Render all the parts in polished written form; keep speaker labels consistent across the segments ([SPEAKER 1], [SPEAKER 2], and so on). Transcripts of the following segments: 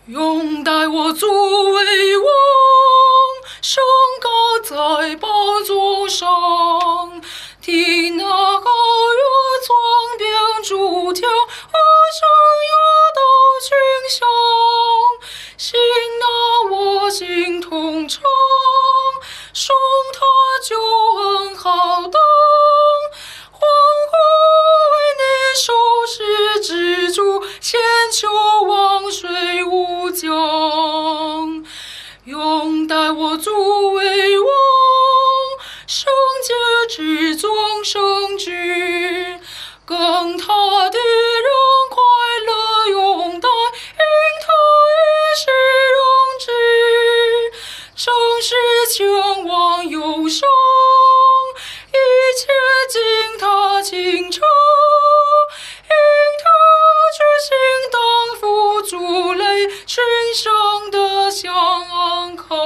[SPEAKER 1] 拥戴我作为王，升高在宝座上，替那高乐装兵主条，我生要到群乡，信那我心同唱，送他救恩好灯，欢呼为你收拾之主，千秋王水无疆。拥戴我作为王，圣洁之宗圣旨，更他的人快乐拥戴，因他也是荣之，正是前往忧伤，一切经他清澈，因他之心当负主累，群生的相抗。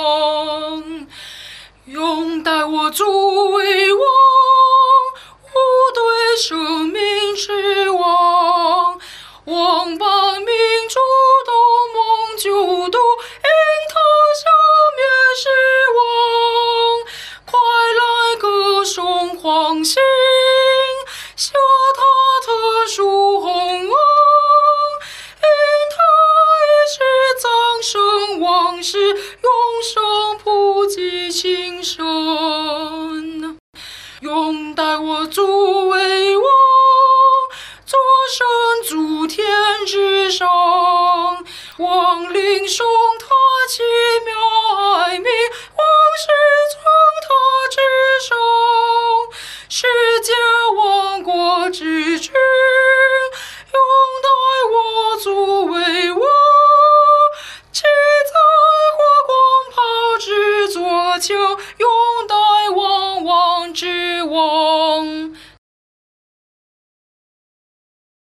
[SPEAKER 1] 拥戴我作为王，我对生命之王，王把民主都蒙救度，因他消灭失望，快来歌颂欢欣，下他特殊洪恩，因他已是掌声王室，永生普济亲生。拥戴我作为王，坐身诸天之上，王领受他奇妙爱名，王室尊他之上，世界万国之君，拥戴我作为王，骑在火光炮之左右。